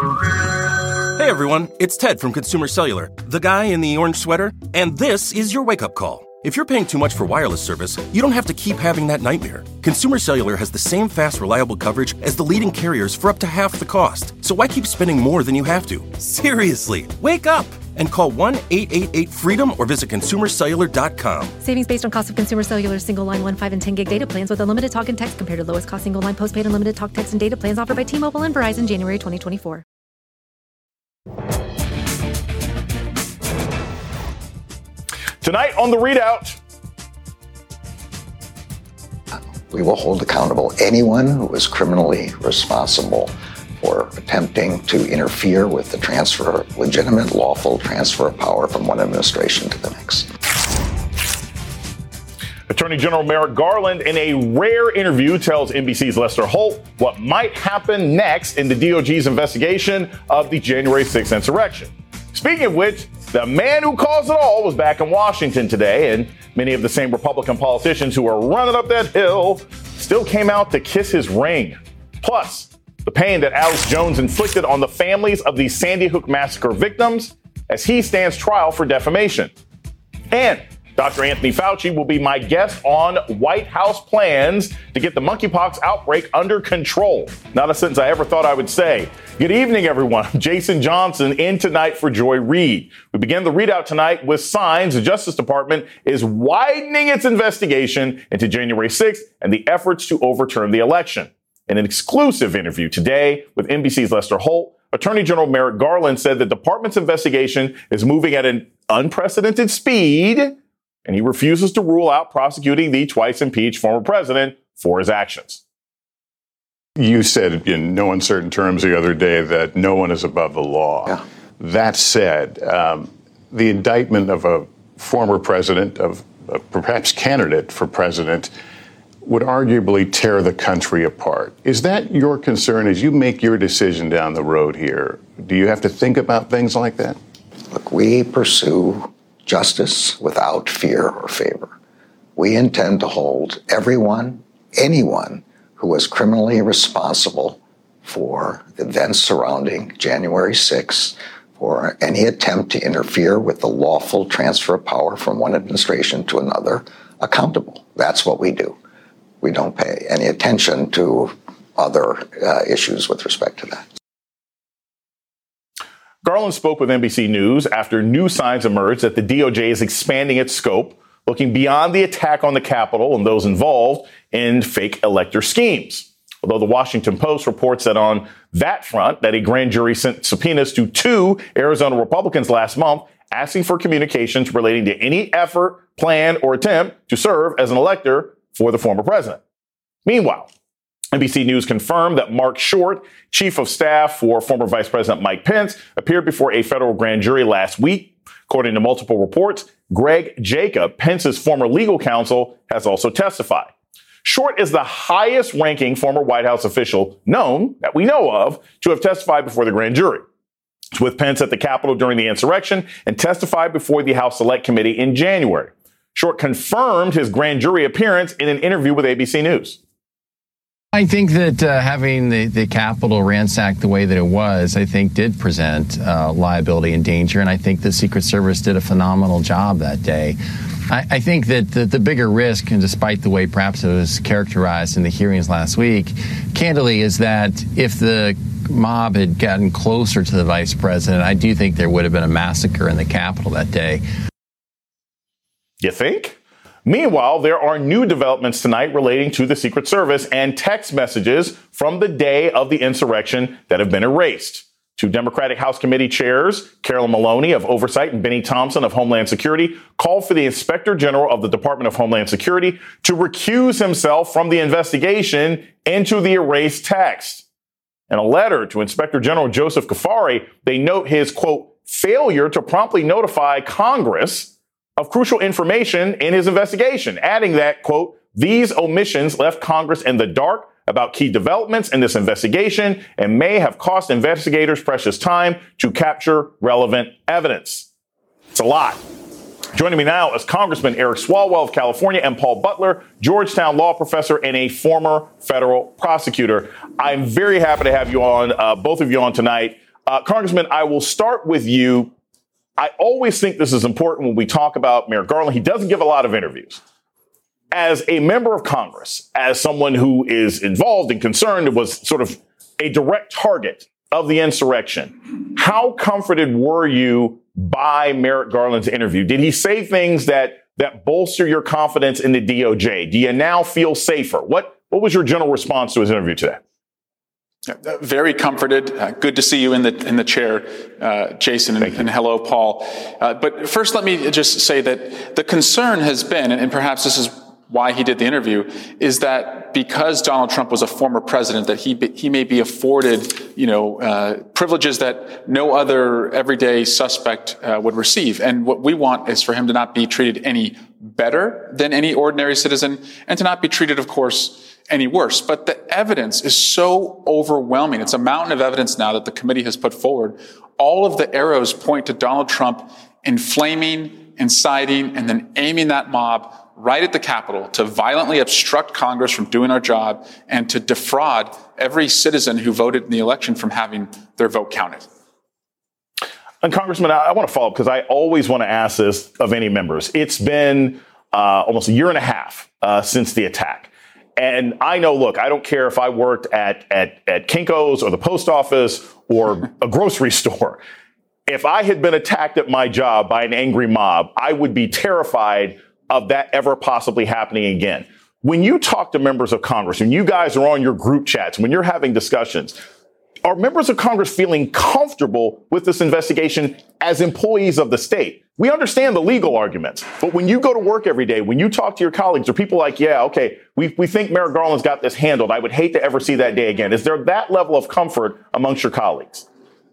Hey everyone, it's Ted from Consumer Cellular, the guy in the orange sweater, and this is your wake-up call. If you're paying too much for wireless service, you don't have to keep having that nightmare. Consumer Cellular has the same fast, reliable coverage as the leading carriers for up to half the cost. So why keep spending more than you have to? Seriously, wake up and call 1-888-FREEDOM or visit consumercellular.com. Savings based on cost of Consumer Cellular single line 1, 5, and 10 gig data plans with unlimited talk and text compared to lowest cost single line postpaid unlimited talk, text, and data plans offered by T-Mobile and Verizon January 2024. Tonight on The ReidOut. We will hold accountable anyone who is criminally responsible for attempting to interfere with the transfer, legitimate, lawful transfer of power from one administration to the next. Attorney General Merrick Garland, in a rare interview, tells NBC's Lester Holt what might happen next in the DOJ's investigation of the January 6th insurrection. Speaking of which, the man who caused it all was back in Washington today, and many of the same Republican politicians who are running up that hill still came out to kiss his ring. Plus, the pain that Alex Jones inflicted on the families of the Sandy Hook massacre victims as he stands trial for defamation. And Dr. Anthony Fauci will be my guest on White House plans to get the monkeypox outbreak under control. Not a sentence I ever thought I would say. Good evening, everyone. I'm Jason Johnson in tonight for Joy Reid. We begin the ReidOut tonight with signs the Justice Department is widening its investigation into January 6th and the efforts to overturn the election. In an exclusive interview today with NBC's Lester Holt, Attorney General Merrick Garland said the department's investigation is moving at an unprecedented speed, and he refuses to rule out prosecuting the twice impeached former president for his actions. You said in no uncertain terms the other day that no one is above the law. Yeah. That said, the indictment of a former president, of a perhaps candidate for president, would arguably tear the country apart. Is that your concern as you make your decision down the road here? Do you have to think about things like that? Look, we pursue justice without fear or favor. We intend to hold anyone who was criminally responsible for the events surrounding January 6th, for any attempt to interfere with the lawful transfer of power from one administration to another, accountable. That's what we do. We don't pay any attention to other issues with respect to that. Garland spoke with NBC News after new signs emerged that the DOJ is expanding its scope, looking beyond the attack on the Capitol and those involved in fake elector schemes. Although the Washington Post reports that on that front, that a grand jury sent subpoenas to 2 Arizona Republicans last month, asking for communications relating to any effort, plan, or attempt to serve as an elector for the former president. Meanwhile, NBC News confirmed that Mark Short, chief of staff for former Vice President Mike Pence, appeared before a federal grand jury last week. According to multiple reports, Greg Jacob, Pence's former legal counsel, has also testified. Short is the highest ranking former White House official known, that we know of, to have testified before the grand jury. He was with Pence at the Capitol during the insurrection and testified before the House Select Committee in January. Short confirmed his grand jury appearance in an interview with ABC News. I think that having the Capitol ransacked the way that it was, I think did present liability and danger. And I think the Secret Service did a phenomenal job that day. I think that the bigger risk, and despite the way perhaps it was characterized in the hearings last week, candidly, is that if the mob had gotten closer to the vice president, I do think there would have been a massacre in the Capitol that day. You think? Meanwhile, there are new developments tonight relating to the Secret Service and text messages from the day of the insurrection that have been erased. 2 Democratic House Committee chairs, Carolyn Maloney of Oversight and Benny Thompson of Homeland Security, called for the Inspector General of the Department of Homeland Security to recuse himself from the investigation into the erased text. In a letter to Inspector General Joseph Kafari, they note his, quote, failure to promptly notify Congress of crucial information in his investigation, adding that, quote, these omissions left Congress in the dark about key developments in this investigation and may have cost investigators precious time to capture relevant evidence. It's a lot. Joining me now is Congressman Eric Swalwell of California and Paul Butler, Georgetown law professor and a former federal prosecutor. I'm very happy to have you on, both of you on tonight. Congressman, I will start with you. I always think this is important when we talk about Merrick Garland. He doesn't give a lot of interviews. As a member of Congress, as someone who is involved and concerned and was sort of a direct target of the insurrection, how comforted were you by Merrick Garland's interview? Did he say things that bolster your confidence in the DOJ? Do you now feel safer? What was your general response to his interview today? Very comforted. Good to see you in the chair, Jason, and hello, Paul. But first, let me just say that the concern has been, and perhaps this is why he did the interview, is that because Donald Trump was a former president, that he may be afforded, privileges that no other everyday suspect would receive. And what we want is for him to not be treated any better than any ordinary citizen, and to not be treated, of course, any worse. But the evidence is so overwhelming. It's a mountain of evidence now that the committee has put forward. All of the arrows point to Donald Trump inflaming, inciting, and then aiming that mob right at the Capitol to violently obstruct Congress from doing our job and to defraud every citizen who voted in the election from having their vote counted. And Congressman, I want to follow up because I always want to ask this of any members. It's been almost a year and a half since the attack. And I know, look, I don't care if I worked at Kinko's or the post office or a grocery store. If I had been attacked at my job by an angry mob, I would be terrified of that ever possibly happening again. When you talk to members of Congress, when you guys are on your group chats, when you're having discussions, are members of Congress feeling comfortable with this investigation as employees of the state? We understand the legal arguments, but when you go to work every day, when you talk to your colleagues, are people like, yeah, okay, we think Merrick Garland's got this handled. I would hate to ever see that day again. Is there that level of comfort amongst your colleagues?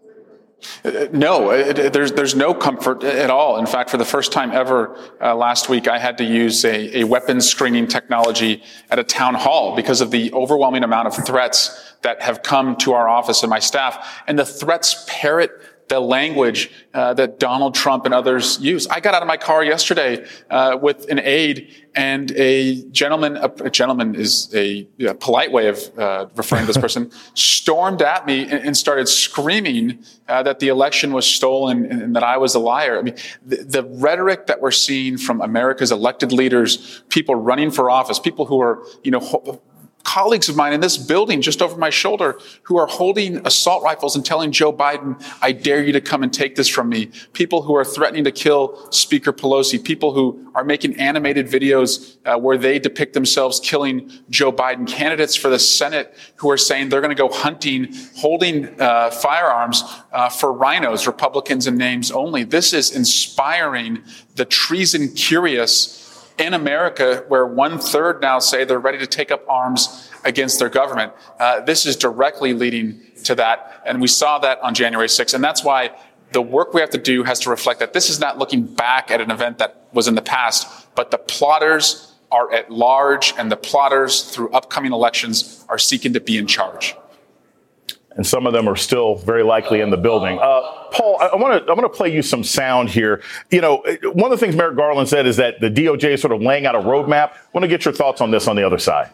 No, there's no comfort at all. In fact, for the first time ever last week, I had to use a weapons screening technology at a town hall because of the overwhelming amount of threats that have come to our office and my staff. And the threats parrot the language that Donald Trump and others use. I got out of my car yesterday with an aide and a gentleman is a polite way of referring to this person, stormed at me and started screaming that the election was stolen and that I was a liar. I mean, the rhetoric that we're seeing from America's elected leaders, people running for office, people who are, colleagues of mine in this building just over my shoulder who are holding assault rifles and telling Joe Biden, I dare you to come and take this from me. People who are threatening to kill Speaker Pelosi. People who are making animated videos where they depict themselves killing Joe Biden. Candidates for the Senate who are saying they're going to go hunting, holding firearms for rhinos, Republicans in names only. This is inspiring the treason curious in America, where 1/3 now say they're ready to take up arms against their government. This is directly leading to that. And we saw that on January 6th. And that's why the work we have to do has to reflect that this is not looking back at an event that was in the past, but the plotters are at large, and the plotters through upcoming elections are seeking to be in charge. And some of them are still very likely in the building. Paul, I want to play you some sound here. One of the things Merrick Garland said is that the DOJ is sort of laying out a roadmap. I want to get your thoughts on this on the other side.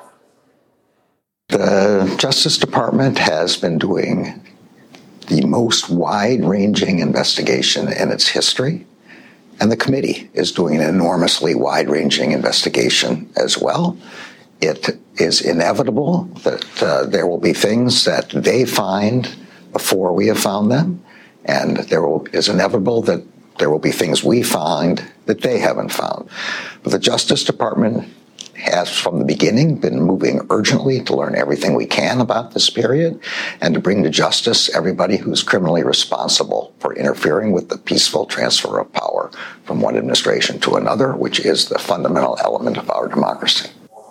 The Justice Department has been doing the most wide-ranging investigation in its history, and the committee is doing an enormously wide-ranging investigation as well. It is inevitable that there will be things that they find before we have found them, and is inevitable that there will be things we find that they haven't found. But the Justice Department has, from the beginning, been moving urgently to learn everything we can about this period and to bring to justice everybody who's criminally responsible for interfering with the peaceful transfer of power from one administration to another, which is the fundamental element of our democracy.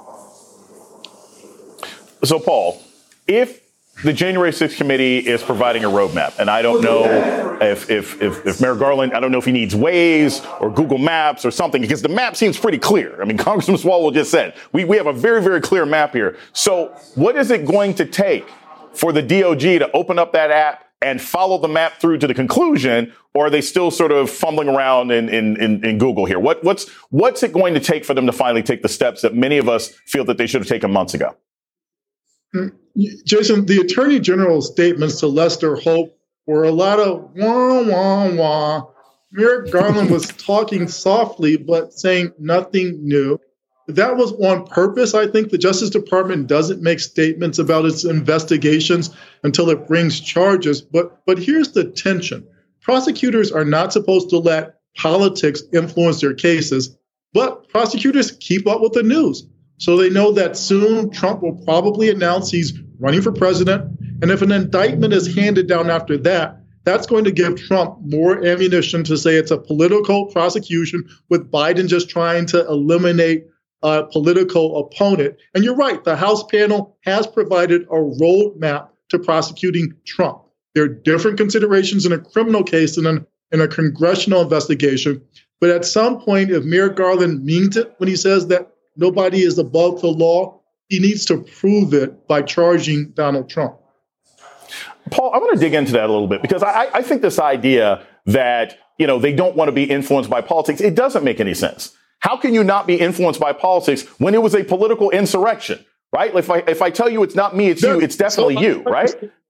So, Paul, if the January 6th committee is providing a roadmap, and I don't know if Merrick Garland, I don't know if he needs Waze or Google Maps or something, because the map seems pretty clear. I mean, Congressman Swalwell just said, we have a very, very clear map here. So what is it going to take for the DOJ to open up that app and follow the map through to the conclusion, or are they still sort of fumbling around in Google here? What's it going to take for them to finally take the steps that many of us feel that they should have taken months ago? Jason, the Attorney General's statements to Lester Holt were a lot of wah, wah, wah. Merrick Garland was talking softly, but saying nothing new. That was on purpose. I think the Justice Department doesn't make statements about its investigations until it brings charges. But here's the tension. Prosecutors are not supposed to let politics influence their cases, but prosecutors keep up with the news. So they know that soon Trump will probably announce he's running for president. And if an indictment is handed down after that, that's going to give Trump more ammunition to say it's a political prosecution, with Biden just trying to eliminate a political opponent. And you're right, the House panel has provided a roadmap to prosecuting Trump. There are different considerations in a criminal case than in a congressional investigation. But at some point, if Merrick Garland means it when he says that nobody is above the law, he needs to prove it by charging Donald Trump. Paul, I want to dig into that a little bit, because I think this idea that, they don't want to be influenced by politics, it doesn't make any sense. How can you not be influenced by politics when it was a political insurrection, right? If I tell you it's not me, it's you, it's definitely you, right?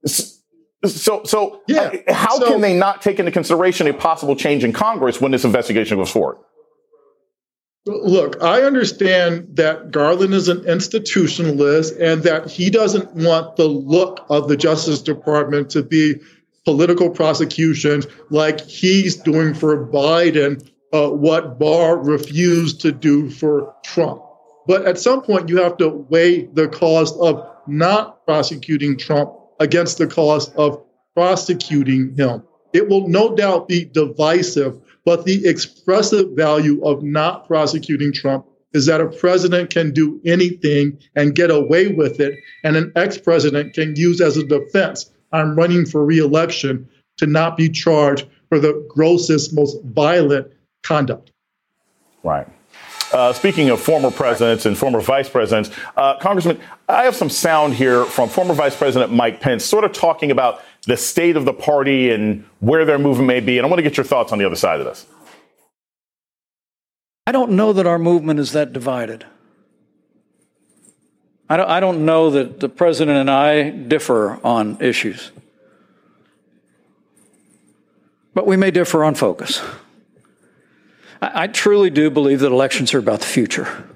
So how can they not take into consideration a possible change in Congress when this investigation goes forward? Look, I understand that Garland is an institutionalist and that he doesn't want the look of the Justice Department to be political prosecutions like he's doing for Biden, what Barr refused to do for Trump. But at some point, you have to weigh the cost of not prosecuting Trump against the cost of prosecuting him. It will no doubt be divisive, but the expressive value of not prosecuting Trump is that a president can do anything and get away with it, and an ex-president can use as a defense, I'm running for re-election, to not be charged for the grossest, most violent conduct. Right. Speaking of former presidents and former vice presidents, Congressman, I have some sound here from former Vice President Mike Pence, sort of talking about the state of the party and where their movement may be. And I want to get your thoughts on the other side of this. I don't know that our movement is that divided. I don't know that the president and I differ on issues. But we may differ on focus. I truly do believe that elections are about the future.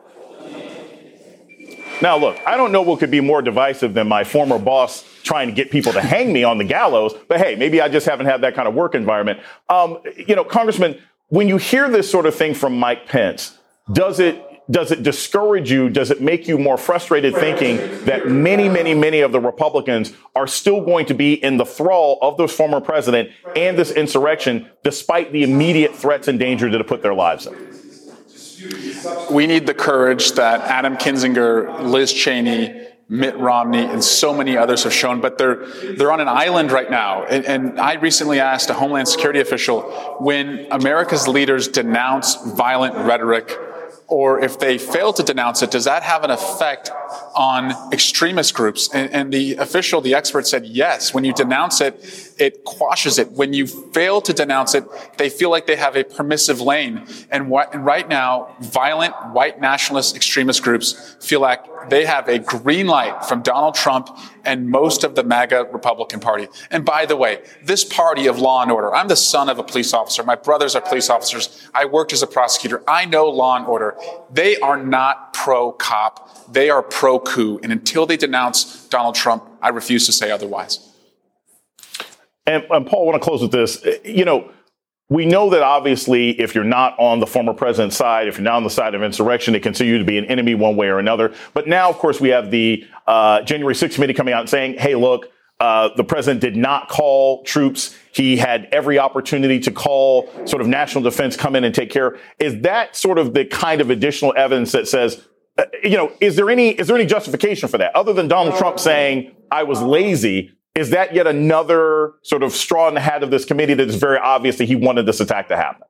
Now, look, I don't know what could be more divisive than my former boss trying to get people to hang me on the gallows. But hey, maybe I just haven't had that kind of work environment. Congressman, when you hear this sort of thing from Mike Pence, does it discourage you? Does it make you more frustrated thinking that many of the Republicans are still going to be in the thrall of this former president and this insurrection, despite the immediate threats and danger that it put their lives in? We need the courage that Adam Kinzinger, Liz Cheney, Mitt Romney, and so many others have shown, but they're on an island right now. And I recently asked a Homeland Security official, when America's leaders denounce violent rhetoric, or if they fail to denounce it, does that have an effect on extremist groups? And the official, the expert, said yes. When you denounce it, it quashes it. When you fail to denounce it, they feel like they have a permissive lane. And right now, violent white nationalist extremist groups feel like they have a green light from Donald Trump and most of the MAGA Republican Party. And by the way, this party of law and order, I'm the son of a police officer. My brothers are police officers. I worked as a prosecutor. I know law and order. They are not pro-cop. They are pro-coup. And until they denounce Donald Trump, I refuse to say otherwise. And Paul, I want to close with this. We know that obviously if you're not on the former president's side, if you're not on the side of insurrection, they consider you to be an enemy one way or another. But now, of course, we have the January 6th committee coming out and saying, hey, look, the president did not call troops. He had every opportunity to call sort of national defense, come in and take care. Is that sort of the kind of additional evidence that says, is there any justification for that other than Donald Trump saying I was lazy? Is that yet another sort of straw in the hat of this committee that is very obvious that he wanted this attack to happen?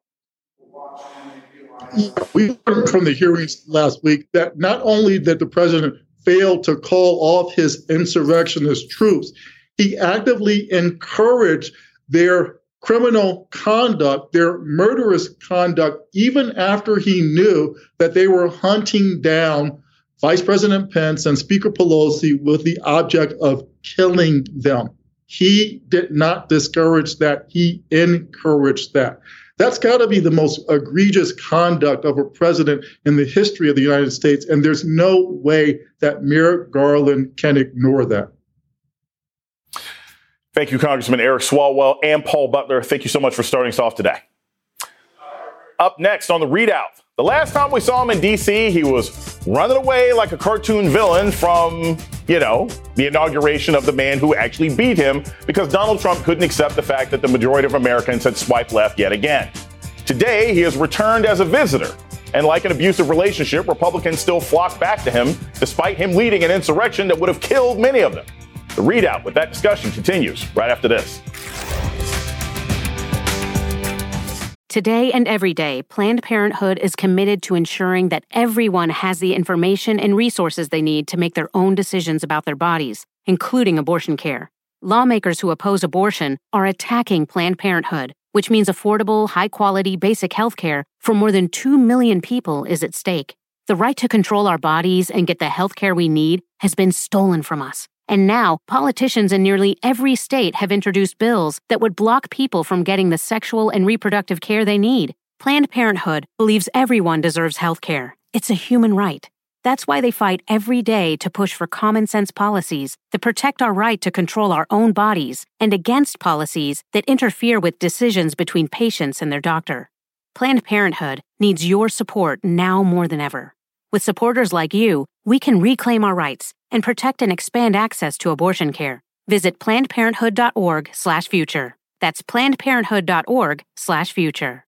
We learned from the hearings last week that not only did the president fail to call off his insurrectionist troops, he actively encouraged their criminal conduct, their murderous conduct, even after he knew that they were hunting down Vice President Pence and Speaker Pelosi with the object of killing them. He did not discourage that. He encouraged that. That's got to be the most egregious conduct of a president in the history of the United States. And there's no way that Merrick Garland can ignore that. Thank you, Congressman Eric Swalwell and Paul Butler. Thank you so much for starting us off today. Up next on the ReidOut. The last time we saw him in D.C., he was running away like a cartoon villain from, the inauguration of the man who actually beat him because Donald Trump couldn't accept the fact that the majority of Americans had swiped left yet again. Today, he has returned as a visitor. And like an abusive relationship, Republicans still flock back to him despite him leading an insurrection that would have killed many of them. The ReidOut with that discussion continues right after this. Today and every day, Planned Parenthood is committed to ensuring that everyone has the information and resources they need to make their own decisions about their bodies, including abortion care. Lawmakers who oppose abortion are attacking Planned Parenthood, which means affordable, high-quality, basic health care for more than 2 million people is at stake. The right to control our bodies and get the health care we need has been stolen from us. And now, politicians in nearly every state have introduced bills that would block people from getting the sexual and reproductive care they need. Planned Parenthood believes everyone deserves health care. It's a human right. That's why they fight every day to push for common-sense policies that protect our right to control our own bodies and against policies that interfere with decisions between patients and their doctor. Planned Parenthood needs your support now more than ever. With supporters like you, we can reclaim our rights and protect and expand access to abortion care. Visit PlannedParenthood.org/future. That's PlannedParenthood.org/future.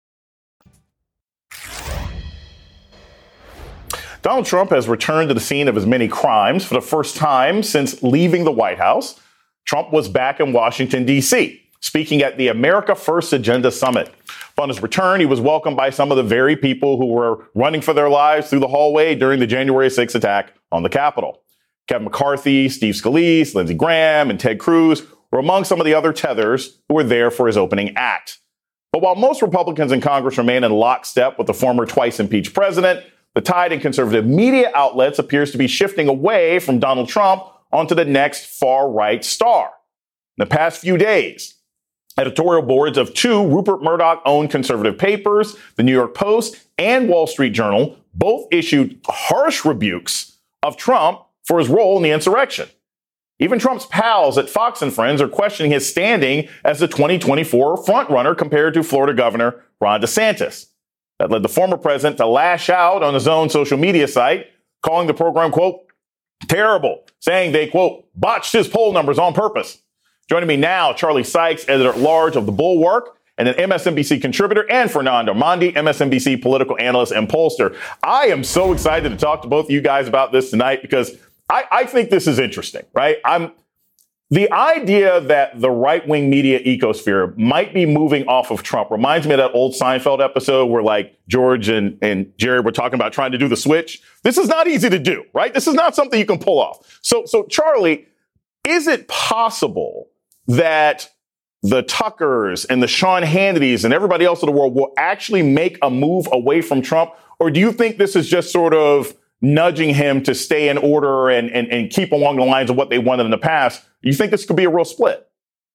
Donald Trump has returned to the scene of his many crimes for the first time since leaving the White House. Trump was back in Washington, D.C., speaking at the America First Agenda Summit. Upon his return, he was welcomed by some of the very people who were running for their lives through the hallway during the January 6th attack on the Capitol. Kevin McCarthy, Steve Scalise, Lindsey Graham, and Ted Cruz were among some of the other tethers who were there for his opening act. But while most Republicans in Congress remain in lockstep with the former twice-impeached president, the tide in conservative media outlets appears to be shifting away from Donald Trump onto the next far-right star. In the past few days, editorial boards of 2 Rupert Murdoch-owned conservative papers, the New York Post and Wall Street Journal, both issued harsh rebukes of Trump for his role in the insurrection. Even Trump's pals at Fox and Friends are questioning his standing as the 2024 frontrunner compared to Florida Governor Ron DeSantis. That led the former president to lash out on his own social media site, calling the program, quote, terrible, saying they, quote, botched his poll numbers on purpose. Joining me now, Charlie Sykes, editor-at-large of The Bulwark, and an MSNBC contributor, and Fernando Mondi, MSNBC political analyst and pollster. I am so excited to talk to both of you guys about this tonight because I think this is interesting, right? The idea that the right-wing media ecosphere might be moving off of Trump reminds me of that old Seinfeld episode where like George and Jerry were talking about trying to do the switch. This is not easy to do, right? This is not something you can pull off. So Charlie, is it possible that the Tuckers and the Sean Hannitys and everybody else in the world will actually make a move away from Trump? Or do you think this is just sort of nudging him to stay in order and keep along the lines of what they wanted in the past? You think this could be a real split?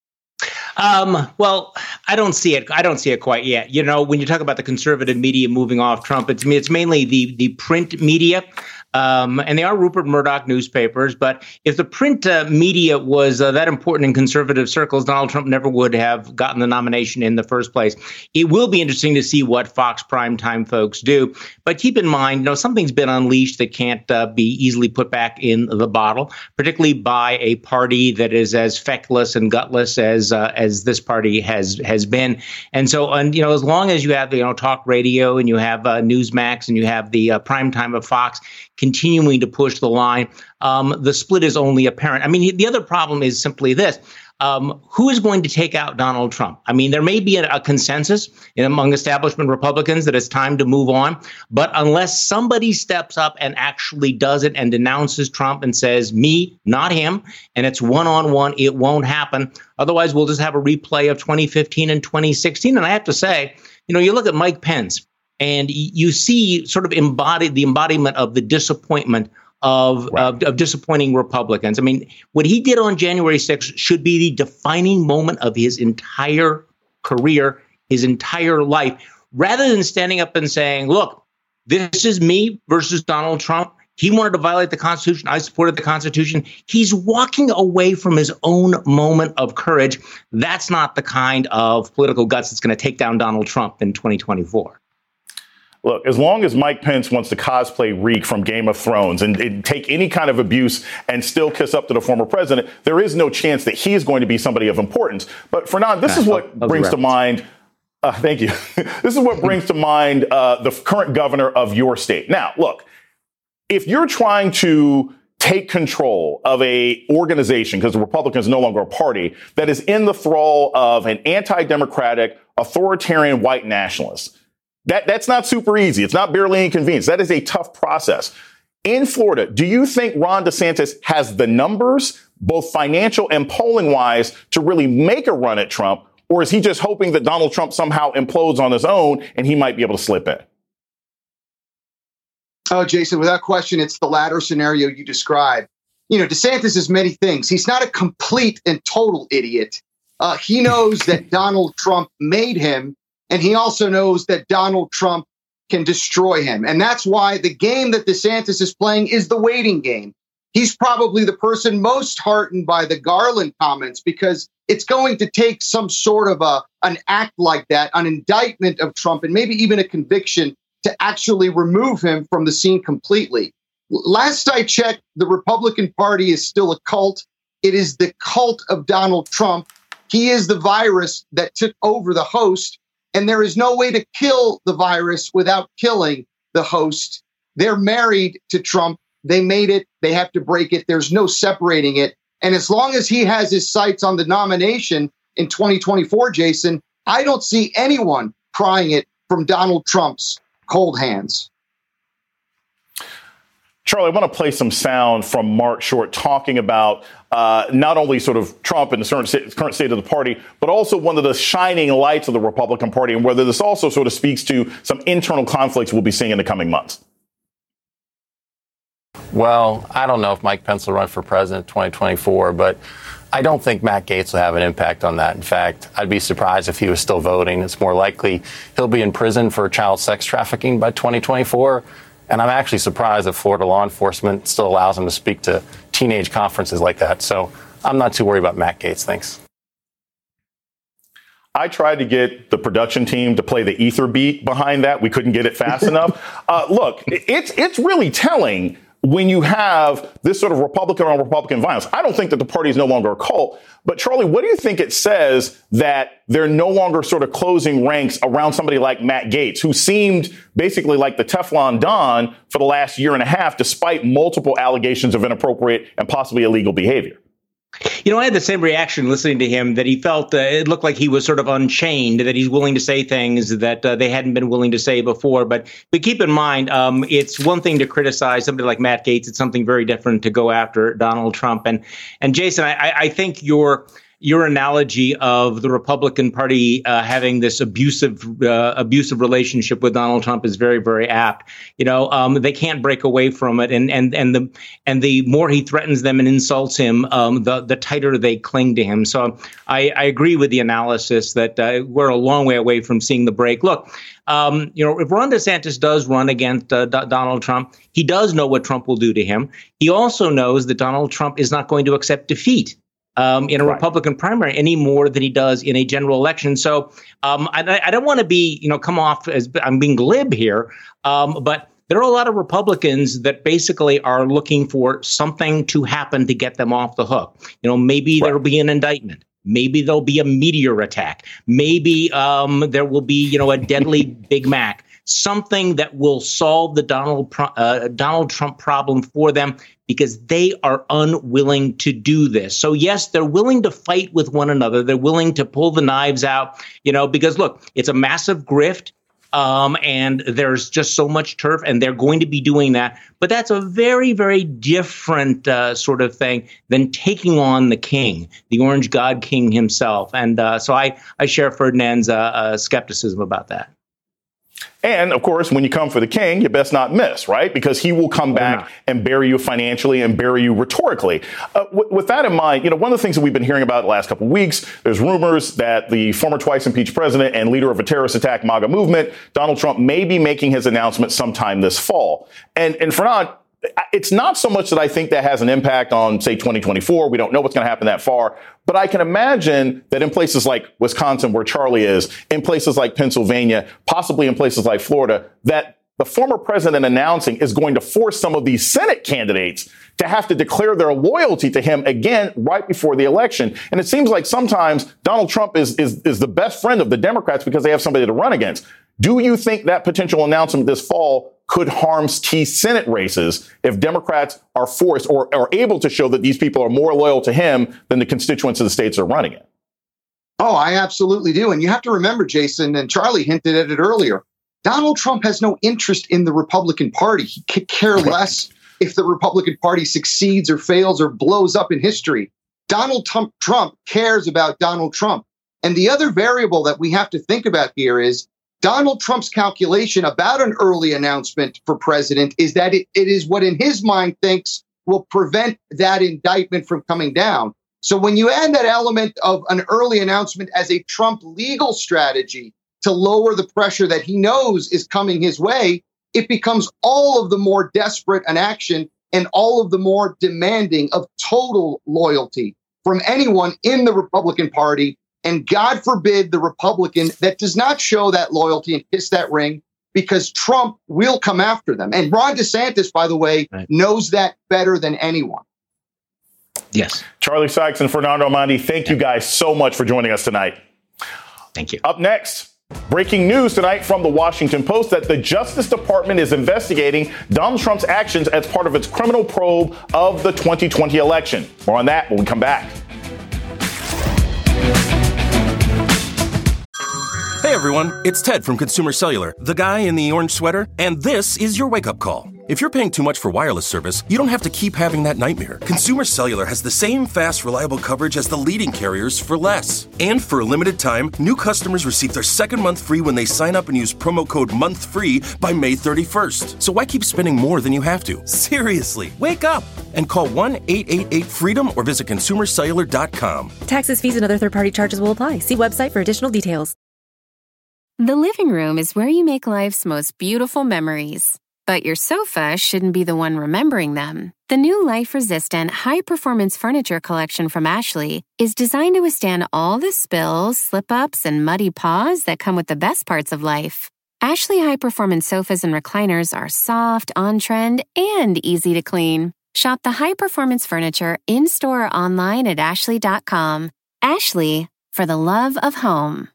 Well, I don't see it. I don't see it quite yet. You know, when you talk about the conservative media moving off Trump, it's mainly the print media. And they are Rupert Murdoch newspapers. But if the print media was that important in conservative circles, Donald Trump never would have gotten the nomination in the first place. It will be interesting to see what Fox primetime folks do. But keep in mind, something's been unleashed that can't be easily put back in the bottle, particularly by a party that is as feckless and gutless as this party has been. And so, as long as you have talk radio and you have Newsmax and you have the primetime of Fox continuing to push the line, the split is only apparent. I mean, the other problem is simply this. Who is going to take out Donald Trump? I mean, there may be a consensus among establishment Republicans that it's time to move on. But unless somebody steps up and actually does it and denounces Trump and says, me, not him, and it's one-on-one, it won't happen. Otherwise, we'll just have a replay of 2015 and 2016. And I have to say, you look at Mike Pence, and you see sort of the embodiment of the disappointment of disappointing Republicans. I mean, what he did on January 6th should be the defining moment of his entire career, his entire life, rather than standing up and saying, look, this is me versus Donald Trump. He wanted to violate the Constitution. I supported the Constitution. He's walking away from his own moment of courage. That's not the kind of political guts that's going to take down Donald Trump in 2024. Look, as long as Mike Pence wants to cosplay Reek from Game of Thrones and take any kind of abuse and still kiss up to the former president, there is no chance that he is going to be somebody of importance. But Fernand, this is what brings to mind. Thank you. This is what brings to mind the current governor of your state. Now, look, if you're trying to take control of a organization, because the Republicans are no longer a party, that is in the thrall of an anti-democratic, authoritarian white nationalist, that's not super easy. It's not barely inconvenience. That is a tough process. In Florida, do you think Ron DeSantis has the numbers, both financial and polling wise, to really make a run at Trump? Or is he just hoping that Donald Trump somehow implodes on his own and he might be able to slip in? Oh, Jason, without question, it's the latter scenario you described. You know, DeSantis is many things. He's not a complete and total idiot. He knows that Donald Trump made him, and he also knows that Donald Trump can destroy him. And that's why the game that DeSantis is playing is the waiting game. He's probably the person most heartened by the Garland comments, because it's going to take some sort of an act like that, an indictment of Trump, and maybe even a conviction to actually remove him from the scene completely. Last I checked, the Republican Party is still a cult. It is the cult of Donald Trump. He is the virus that took over the host, and there is no way to kill the virus without killing the host. They're married to Trump. They made it. They have to break it. There's no separating it. And as long as he has his sights on the nomination in 2024, Jason, I don't see anyone prying it from Donald Trump's cold hands. Charlie, I want to play some sound from Mark Short talking about not only sort of Trump and the current state of the party, but also one of the shining lights of the Republican Party, and whether this also sort of speaks to some internal conflicts we'll be seeing in the coming months. Well, I don't know if Mike Pence will run for president in 2024, but I don't think Matt Gaetz will have an impact on that. In fact, I'd be surprised if he was still voting. It's more likely he'll be in prison for child sex trafficking by 2024. And I'm actually surprised that Florida law enforcement still allows him to speak to teenage conferences like that. So I'm not too worried about Matt Gaetz. Thanks. I tried to get the production team to play the ether beat behind that. We couldn't get it fast enough. Look, it's really telling when you have this sort of Republican on Republican violence. I don't think that the party is no longer a cult. But, Charlie, what do you think it says that they're no longer sort of closing ranks around somebody like Matt Gaetz, who seemed basically like the Teflon Don for the last year and a half, despite multiple allegations of inappropriate and possibly illegal behavior? You know, I had the same reaction listening to him, that he felt it looked like he was sort of unchained, that he's willing to say things that they hadn't been willing to say before. But keep in mind, it's one thing to criticize somebody like Matt Gaetz. It's something very different to go after Donald Trump. And Jason, I think your analogy of the Republican Party having this abusive relationship with Donald Trump is very, very apt. You know, they can't break away from it, and the more he threatens them and insults him, the tighter they cling to him. So I agree with the analysis that we're a long way away from seeing the break. Look, you know, if Ron DeSantis does run against Donald Trump, he does know what Trump will do to him. He also knows that Donald Trump is not going to accept defeat in a Republican primary any more than he does in a general election. So I don't want to be, you know, come off as I'm being glib here, but there are a lot of Republicans that basically are looking for something to happen to get them off the hook. You know, maybe there'll be an indictment. Maybe there'll be a meteor attack. Maybe there will be, you know, a deadly Big Mac. Something that will solve the Donald Trump problem for them, because they are unwilling to do this. So, yes, they're willing to fight with one another. They're willing to pull the knives out, you know, because, look, it's a massive grift and there's just so much turf, and they're going to be doing that. But that's a very, very different sort of thing than taking on the king, the Orange God King himself. And so I share Ferdinand's skepticism about that. And, of course, when you come for the king, you best not miss, right? Because he will come back and bury you financially and bury you rhetorically. With that in mind, one of the things that we've been hearing about the last couple of weeks, there's rumors that the former twice impeached president and leader of a terrorist attack MAGA movement, Donald Trump, may be making his announcement sometime this fall. And Fernand, it's not so much that I think that has an impact on, say, 2024. We don't know what's going to happen that far. But I can imagine that in places like Wisconsin, where Charlie is, in places like Pennsylvania, possibly in places like Florida, that the former president announcing is going to force some of these Senate candidates to have to declare their loyalty to him again right before the election. And it seems like sometimes Donald Trump is the best friend of the Democrats because they have somebody to run against. Do you think that potential announcement this fall could harm key Senate races if Democrats are forced or are able to show that these people are more loyal to him than the constituents of the states are running in? Oh, I absolutely do. And you have to remember, Jason, and Charlie hinted at it earlier, Donald Trump has no interest in the Republican Party. He could care less if the Republican Party succeeds or fails or blows up in history. Donald Trump cares about Donald Trump. And the other variable that we have to think about here is Donald Trump's calculation about an early announcement for president is that it is what in his mind thinks will prevent that indictment from coming down. So when you add that element of an early announcement as a Trump legal strategy to lower the pressure that he knows is coming his way, it becomes all of the more desperate an action and all of the more demanding of total loyalty from anyone in the Republican Party. And God forbid the Republican that does not show that loyalty and kiss that ring, because Trump will come after them. And Ron DeSantis, by the way, knows that better than anyone. Yes. Charlie Sykes and Fernando Amandi, thank you guys so much for joining us tonight. Thank you. Up next, breaking news tonight from the Washington Post that the Justice Department is investigating Donald Trump's actions as part of its criminal probe of the 2020 election. More on that when we come back. Hey everyone, it's Ted from Consumer Cellular, the guy in the orange sweater, and this is your wake-up call. If you're paying too much for wireless service, you don't have to keep having that nightmare. Consumer Cellular has the same fast, reliable coverage as the leading carriers for less. And for a limited time, new customers receive their second month free when they sign up and use promo code MONTHFREE by May 31st. So why keep spending more than you have to? Seriously, wake up and call 1-888-FREEDOM or visit consumercellular.com. Taxes, fees, and other third-party charges will apply. See website for additional details. The living room is where you make life's most beautiful memories. But your sofa shouldn't be the one remembering them. The new life-resistant, high-performance furniture collection from Ashley is designed to withstand all the spills, slip-ups, and muddy paws that come with the best parts of life. Ashley high-performance sofas and recliners are soft, on-trend, and easy to clean. Shop the high-performance furniture in-store or online at ashley.com. Ashley, for the love of home.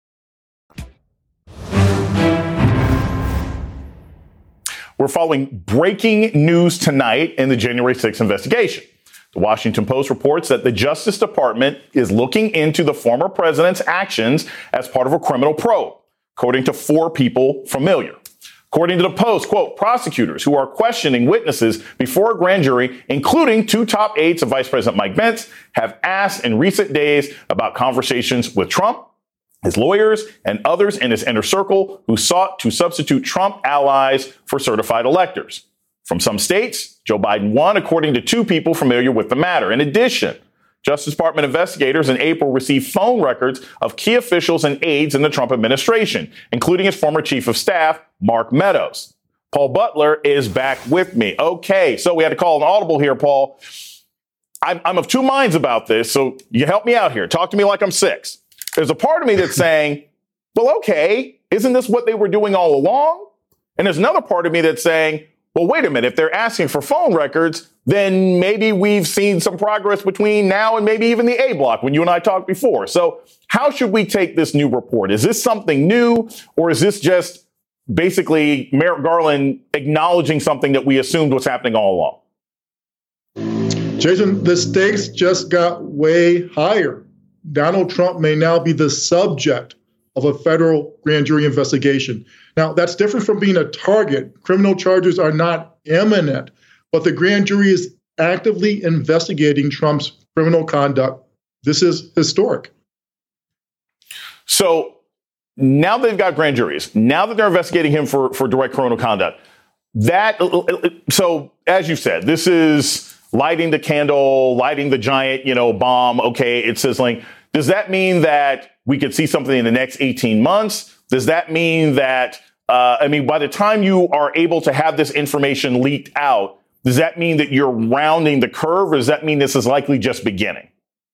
We're following breaking news tonight in the January 6th investigation. The Washington Post reports that the Justice Department is looking into the former president's actions as part of a criminal probe, according to 4 people familiar. According to the Post, quote, prosecutors who are questioning witnesses before a grand jury, including 2 top aides of Vice President Mike Pence, have asked in recent days about conversations with Trump, his lawyers, and others in his inner circle who sought to substitute Trump allies for certified electors. From some states, Joe Biden won, according to 2 people familiar with the matter. In addition, Justice Department investigators in April received phone records of key officials and aides in the Trump administration, including his former chief of staff, Mark Meadows. Paul Butler is back with me. Okay, so we had to call an audible here, Paul. I'm of 2 minds about this, so you help me out here. Talk to me like I'm 6. There's a part of me that's saying, well, okay, isn't this what they were doing all along? And there's another part of me that's saying, well, wait a minute, if they're asking for phone records, then maybe we've seen some progress between now and maybe even the A block when you and I talked before. So how should we take this new report? Is this something new, or is this just basically Merrick Garland acknowledging something that we assumed was happening all along? Jason, the stakes just got way higher. Donald Trump may now be the subject of a federal grand jury investigation. Now, that's different from being a target. Criminal charges are not imminent, but the grand jury is actively investigating Trump's criminal conduct. This is historic. So now they've got grand juries. Now that they're investigating him for direct criminal conduct. So as you said, this is lighting the candle, lighting the giant, bomb. Okay, it's sizzling. Does that mean that we could see something in the next 18 months? Does that mean that, by the time you are able to have this information leaked out, does that mean that you're rounding the curve? Or does that mean this is likely just beginning?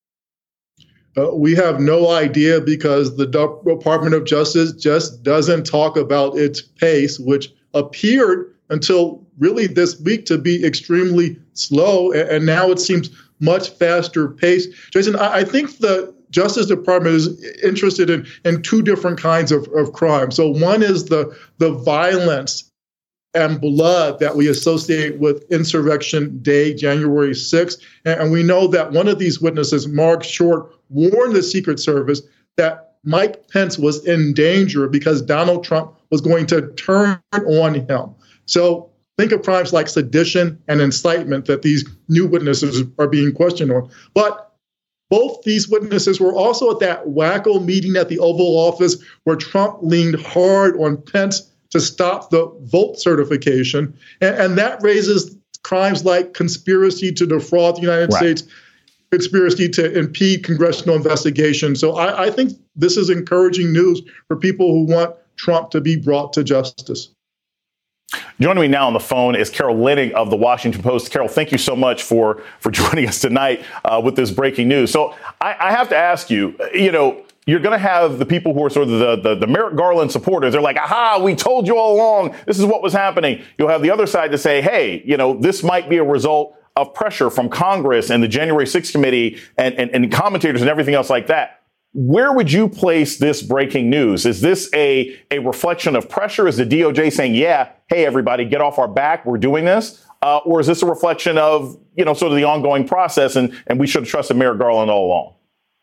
We have no idea because the Department of Justice just doesn't talk about its pace, which appeared until really this week to be extremely slow. And now it seems much faster paced. Jason, I think the Justice Department is interested in two different kinds of crime. So one is the violence and blood that we associate with Insurrection Day, January 6th. And we know that one of these witnesses, Mark Short, warned the Secret Service that Mike Pence was in danger because Donald Trump was going to turn on him. So think of crimes like sedition and incitement that these new witnesses are being questioned on. But both these witnesses were also at that wacko meeting at the Oval Office where Trump leaned hard on Pence to stop the vote certification. And that raises crimes like conspiracy to defraud the United States, conspiracy to impede congressional investigation. So I think this is encouraging news for people who want Trump to be brought to justice. Joining me now on the phone is Carol Leonnig of the Washington Post. Carol, thank you so much for joining us tonight with this breaking news. So I have to ask you, you're going to have the people who are sort of the Merrick Garland supporters. They're like, aha, we told you all along. This is what was happening. You'll have the other side to say, hey, this might be a result of pressure from Congress and the January 6th committee and commentators and everything else like that. Where would you place this breaking news? Is this a reflection of pressure? Is the DOJ saying, yeah, hey, everybody, get off our back. We're doing this. Or is this a reflection of, sort of the ongoing process and we should have trusted Merrick Garland all along?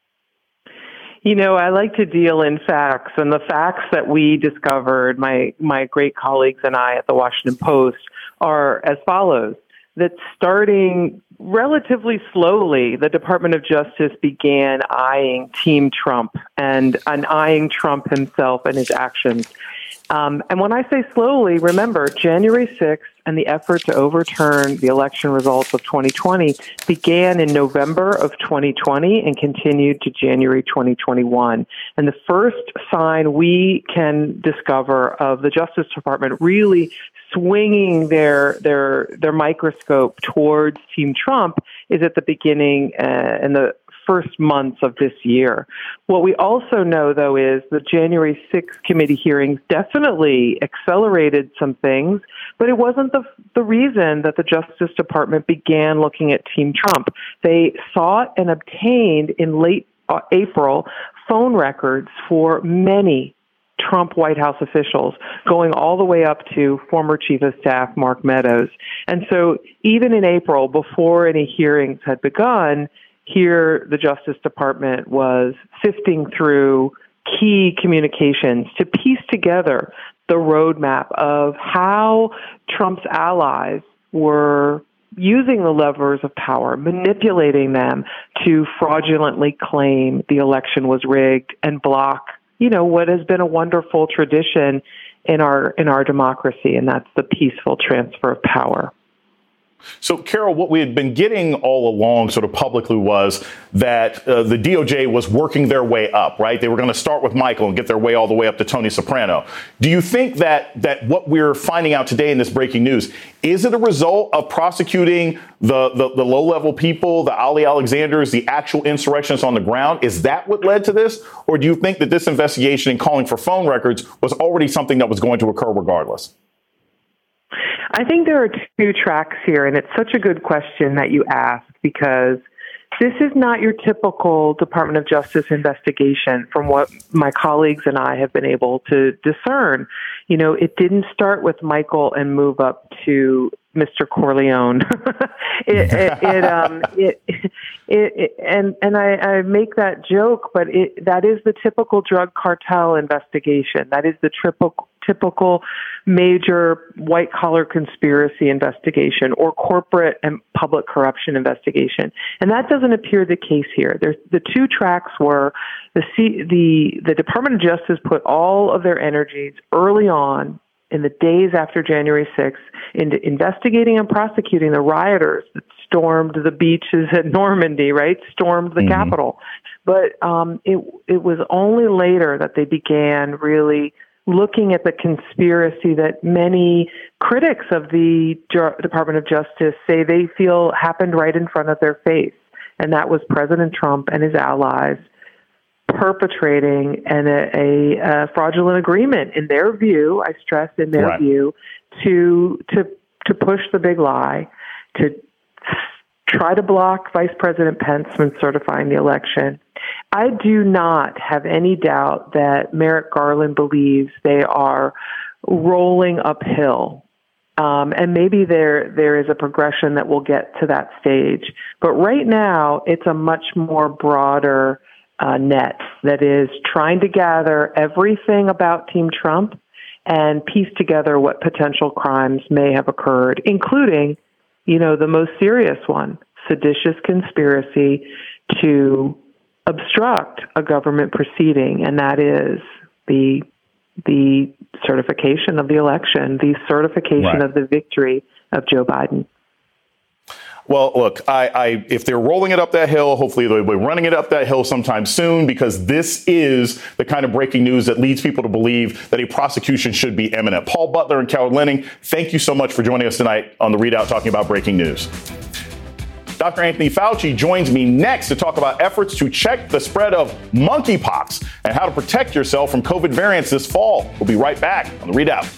I like to deal in facts, and the facts that we discovered, my great colleagues and I at the Washington Post, are as follows. That starting relatively slowly, the Department of Justice began eyeing Team Trump and eyeing Trump himself and his actions. And when I say slowly, remember, January 6th and the effort to overturn the election results of 2020 began in November of 2020 and continued to January 2021. And the first sign we can discover of the Justice Department really swinging their microscope towards Team Trump is at the beginning in the first months of this year. What we also know, though, is the January 6th committee hearings definitely accelerated some things, but it wasn't the reason that the Justice Department began looking at Team Trump. They sought and obtained in late April phone records for many Trump White House officials, going all the way up to former Chief of Staff Mark Meadows. And so even in April, before any hearings had begun, here the Justice Department was sifting through key communications to piece together the roadmap of how Trump's allies were using the levers of power, manipulating them to fraudulently claim the election was rigged and block, what has been a wonderful tradition in our democracy, and that's the peaceful transfer of power. So, Carol, what we had been getting all along sort of publicly was that the DOJ was working their way up, right? They were going to start with Michael and get their way all the way up to Tony Soprano. Do you think that what we're finding out today in this breaking news, is it a result of prosecuting the low-level people, the Ali Alexanders, the actual insurrectionists on the ground? Is that what led to this? Or do you think that this investigation and calling for phone records was already something that was going to occur regardless? I think there are two tracks here, and it's such a good question that you asked because this is not your typical Department of Justice investigation from what my colleagues and I have been able to discern. It didn't start with Michael and move up to Mr. Corleone. I make that joke, but that is the typical drug cartel investigation. That is the typical major white-collar conspiracy investigation or corporate and public corruption investigation. And that doesn't appear the case here. The two tracks were the Department of Justice put all of their energies early on in the days after January 6th into investigating and prosecuting the rioters that stormed the beaches at Normandy, right? Stormed the Capitol. But it was only later that they began really looking at the conspiracy that many critics of the Department of Justice say they feel happened right in front of their face. And that was President Trump and his allies perpetrating a fraudulent agreement, in their view, I stress in their view, to push the big lie, to try to block Vice President Pence from certifying the election. I do not have any doubt that Merrick Garland believes they are rolling uphill. And maybe there is a progression that will get to that stage. But right now, it's a much more broader net that is trying to gather everything about Team Trump and piece together what potential crimes may have occurred, including, the most serious one, seditious conspiracy to obstruct a government proceeding, and that is the certification of the election, the certification of the victory of Joe Biden. Well, look, if they're rolling it up that hill, hopefully they'll be running it up that hill sometime soon, because this is the kind of breaking news that leads people to believe that a prosecution should be imminent. Paul Butler and Carol Leonnig, thank you so much for joining us tonight on The ReidOut talking about breaking news. Dr. Anthony Fauci joins me next to talk about efforts to check the spread of monkeypox and how to protect yourself from COVID variants this fall. We'll be right back on The ReidOut.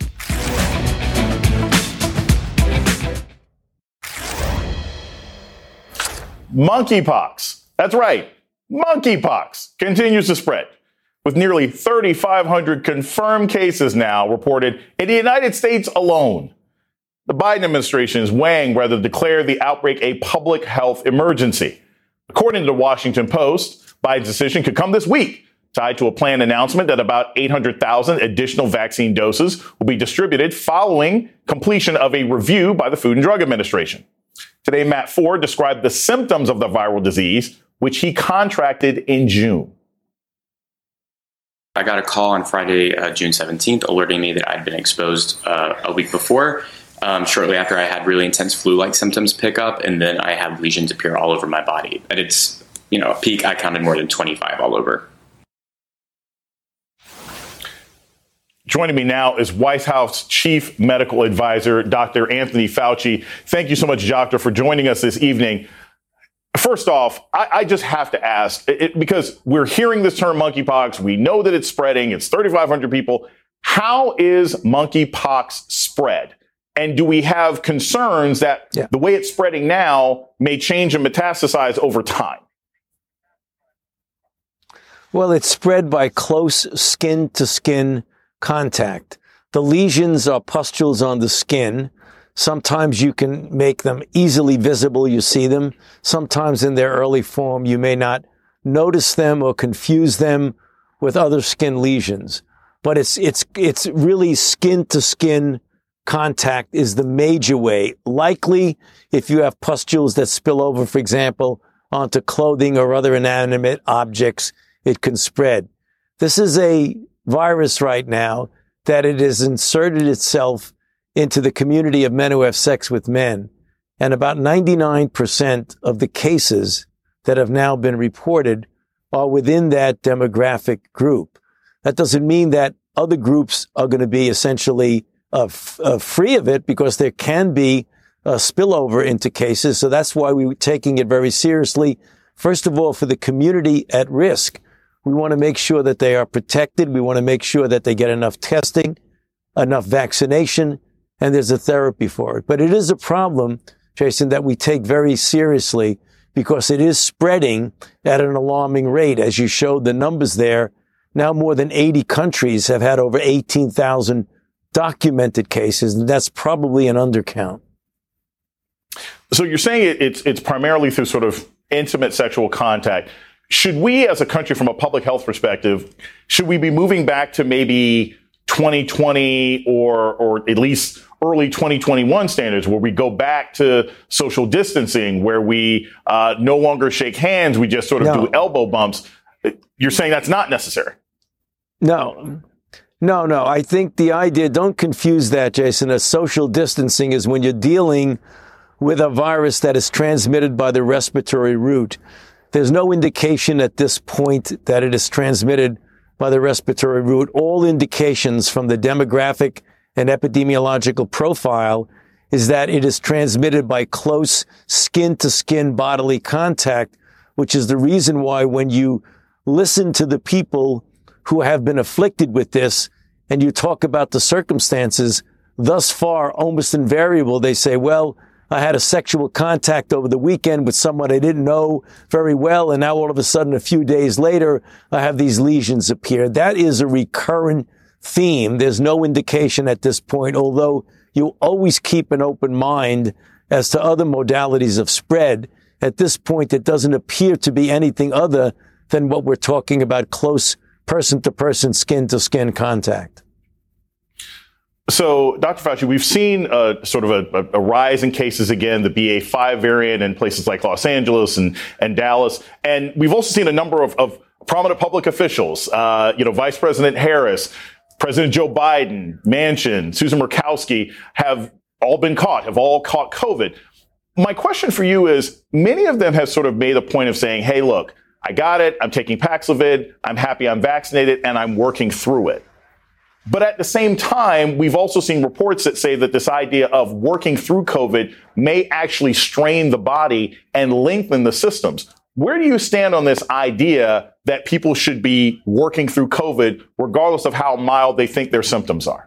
Monkeypox. That's right. Monkeypox continues to spread, with nearly 3,500 confirmed cases now reported in the United States alone. The Biden administration is weighing whether to declare the outbreak a public health emergency. According to the Washington Post, Biden's decision could come this week, tied to a planned announcement that about 800,000 additional vaccine doses will be distributed following completion of a review by the Food and Drug Administration. Today, Matt Ford described the symptoms of the viral disease, which he contracted in June. I got a call on Friday, June 17th, alerting me that I'd been exposed a week before. Shortly after, I had really intense flu-like symptoms pick up, and then I had lesions appear all over my body. At its peak, I counted more than 25 all over. Joining me now is White House Chief Medical Advisor, Dr. Anthony Fauci. Thank you so much, Doctor, for joining us this evening. First off, I just have to ask, because we're hearing this term monkeypox. We know that it's spreading. It's 3,500 people. How is monkeypox spread? And do we have concerns that the way it's spreading now may change and metastasize over time? Well, it's spread by close skin-to-skin contact. The lesions are pustules on the skin. Sometimes you can make them easily visible. You see them. Sometimes in their early form, you may not notice them or confuse them with other skin lesions. But it's really skin-to-skin contact is the major way. Likely, if you have pustules that spill over, for example, onto clothing or other inanimate objects, it can spread. This is a virus right now that it has inserted itself into the community of men who have sex with men. And about 99% of the cases that have now been reported are within that demographic group. That doesn't mean that other groups are going to be essentially free of it, because there can be a spillover into cases. So that's why we're taking it very seriously. First of all, for the community at risk, we want to make sure that they are protected. We want to make sure that they get enough testing, enough vaccination, and there's a therapy for it. But it is a problem, Jason, that we take very seriously, because it is spreading at an alarming rate. As you showed the numbers there, now more than 80 countries have had over 18,000 documented cases, and that's probably an undercount. So you're saying it's primarily through sort of intimate sexual contact. Should we, as a country, from a public health perspective, should we be moving back to maybe 2020 or at least early 2021 standards, where we go back to social distancing, where we no longer shake hands, we just sort of do elbow bumps. You're saying that's not necessary? No. I think the idea, don't confuse that, Jason, as social distancing is when you're dealing with a virus that is transmitted by the respiratory route. There's no indication at this point that it is transmitted by the respiratory route. All indications from the demographic and epidemiological profile is that it is transmitted by close skin-to-skin bodily contact, which is the reason why when you listen to the people who have been afflicted with this and you talk about the circumstances, thus far, almost invariable, they say, well, I had a sexual contact over the weekend with someone I didn't know very well, and now all of a sudden, a few days later, I have these lesions appear. That is a recurrent theme. There's no indication at this point, although you always keep an open mind as to other modalities of spread. At this point, it doesn't appear to be anything other than what we're talking about, close person-to-person, skin-to-skin contact. So, Dr. Fauci, we've seen sort of a rise in cases again, the BA5 variant in places like Los Angeles and Dallas. And we've also seen a number of prominent public officials, Vice President Harris, President Joe Biden, Manchin, Susan Murkowski have all caught COVID. My question for you is, many of them have sort of made a point of saying, hey, look, I got it. I'm taking Paxlovid. I'm happy I'm vaccinated and I'm working through it. But at the same time, we've also seen reports that say that this idea of working through COVID may actually strain the body and lengthen the systems. Where do you stand on this idea that people should be working through COVID regardless of how mild they think their symptoms are?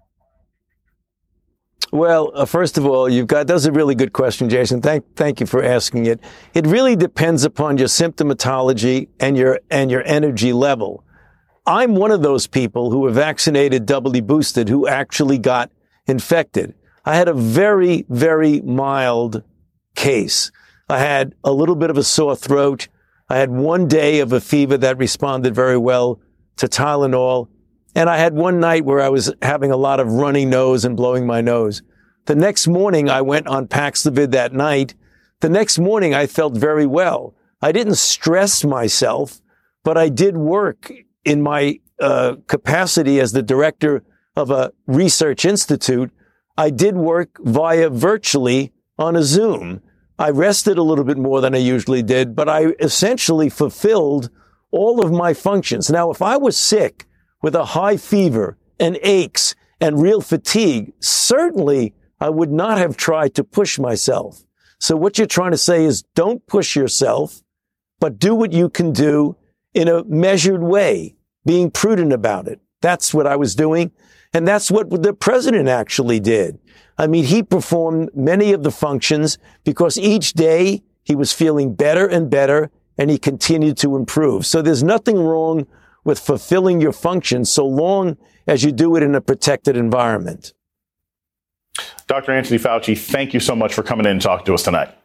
Well, first of all, that's a really good question, Jason. Thank you for asking it. It really depends upon your symptomatology and your energy level. I'm one of those people who were vaccinated, doubly boosted, who actually got infected. I had a very, very mild case. I had a little bit of a sore throat. I had 1 day of a fever that responded very well to Tylenol. And I had one night where I was having a lot of runny nose and blowing my nose. The next morning, I went on Paxlovid that night. The next morning, I felt very well. I didn't stress myself, but I did work in my capacity as the director of a research institute. I did work via virtually on a Zoom. I rested a little bit more than I usually did, but I essentially fulfilled all of my functions. Now, if I was sick with a high fever and aches and real fatigue, certainly I would not have tried to push myself. So what you're trying to say is don't push yourself, but do what you can do in a measured way, being prudent about it. That's what I was doing. And that's what the president actually did. I mean, he performed many of the functions because each day he was feeling better and better, and he continued to improve. So there's nothing wrong with fulfilling your functions so long as you do it in a protected environment. Dr. Anthony Fauci, thank you so much for coming in and talking to us tonight.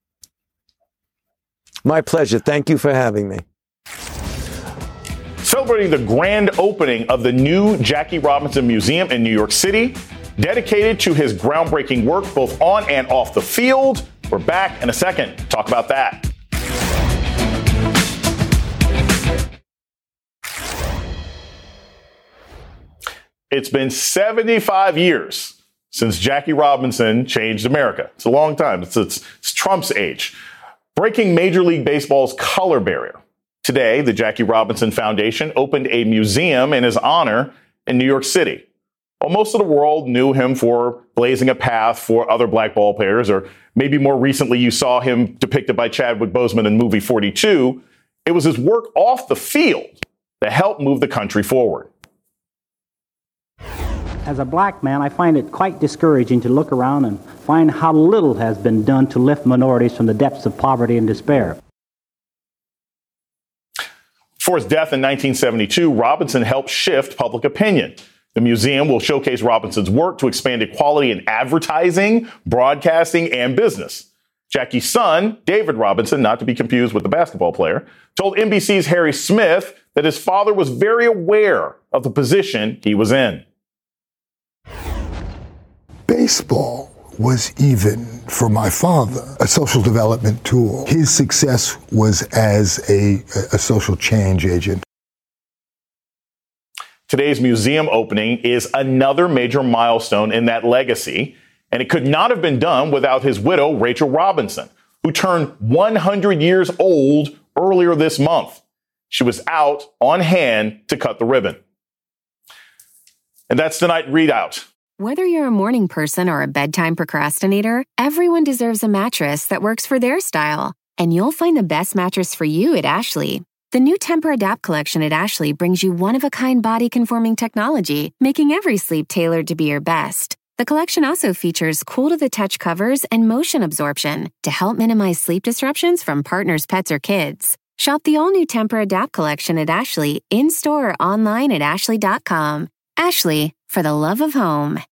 My pleasure. Thank you for having me. Celebrating the grand opening of the new Jackie Robinson Museum in New York City, dedicated to his groundbreaking work both on and off the field. We're back in a second to talk about that. It's been 75 years since Jackie Robinson changed America. It's a long time. It's Trump's age. Breaking Major League Baseball's color barrier. Today, the Jackie Robinson Foundation opened a museum in his honor in New York City. While most of the world knew him for blazing a path for other black ball players, or maybe more recently you saw him depicted by Chadwick Boseman in movie 42, it was his work off the field that helped move the country forward. As a black man, I find it quite discouraging to look around and find how little has been done to lift minorities from the depths of poverty and despair. Before his death in 1972, Robinson helped shift public opinion. The museum will showcase Robinson's work to expand equality in advertising, broadcasting, and business. Jackie's son, David Robinson, not to be confused with the basketball player, told NBC's Harry Smith that his father was very aware of the position he was in. Baseball was, even for my father, a social development tool. His success was as a social change agent. Today's museum opening is another major milestone in that legacy, and it could not have been done without his widow, Rachel Robinson, who turned 100 years old earlier this month. She was out on hand to cut the ribbon. And that's tonight's readout. Whether you're a morning person or a bedtime procrastinator, everyone deserves a mattress that works for their style. And you'll find the best mattress for you at Ashley. The new Tempur-Adapt collection at Ashley brings you one-of-a-kind body-conforming technology, making every sleep tailored to be your best. The collection also features cool-to-the-touch covers and motion absorption to help minimize sleep disruptions from partners, pets, or kids. Shop the all-new Tempur-Adapt collection at Ashley, in-store or online at ashley.com. Ashley, for the love of home.